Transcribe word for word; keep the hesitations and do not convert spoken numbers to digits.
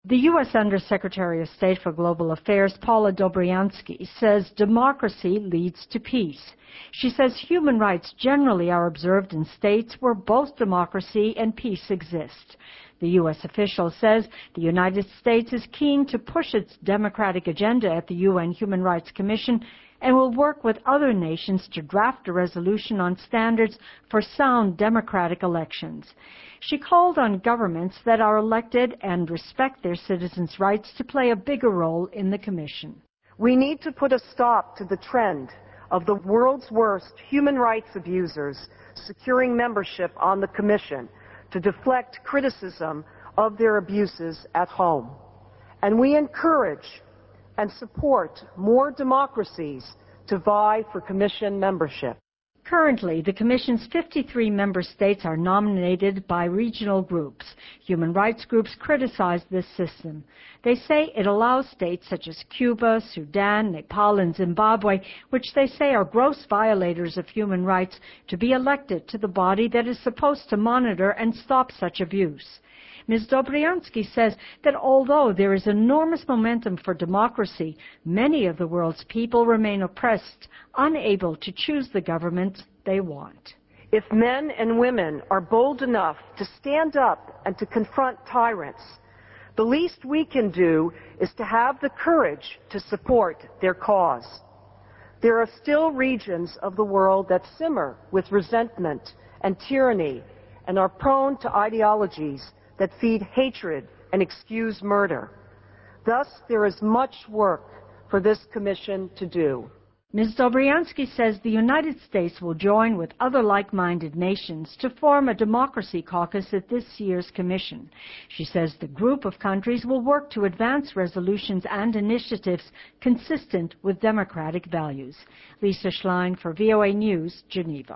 The U S Undersecretary of State for Global Affairs, Paula Dobriansky, says democracy leads to peace. She says human rights generally are observed in states where both democracy and peace exist. The U S official says the United States is keen to push its democratic agenda at the U N Human Rights Commission and will work with other nations to draft a resolution on standards for sound democratic elections. She called on governments that are elected and respect their citizens' rights to play a bigger role in the Commission. We need to put a stop to the trend of the world's worst human rights abusers securing membership on the Commission to deflect criticism of their abuses at home. And we encourage and support more democracies to vie for Commission membership. Currently, the Commission's fifty-three member states are nominated by regional groups. Human rights groups criticize this system. They say it allows states such as Cuba, Sudan, Nepal, and Zimbabwe, which they say are gross violators of human rights, to be elected to the body that is supposed to monitor and stop such abuse. Miz Dobriansky says that although there is enormous momentum for democracy, many of the world's people remain oppressed, unable to choose the government they want. If men and women are bold enough to stand up and to confront tyrants, the least we can do is to have the courage to support their cause. There are still regions of the world that simmer with resentment and tyranny and are prone to ideologies that feed hatred and excuse murder. Thus, there is much work for this Commission to do. Miz Dobriansky says the United States will join with other like-minded nations to form a democracy caucus at this year's Commission. She says the group of countries will work to advance resolutions and initiatives consistent with democratic values. Lisa Schlein for V O A News, Geneva.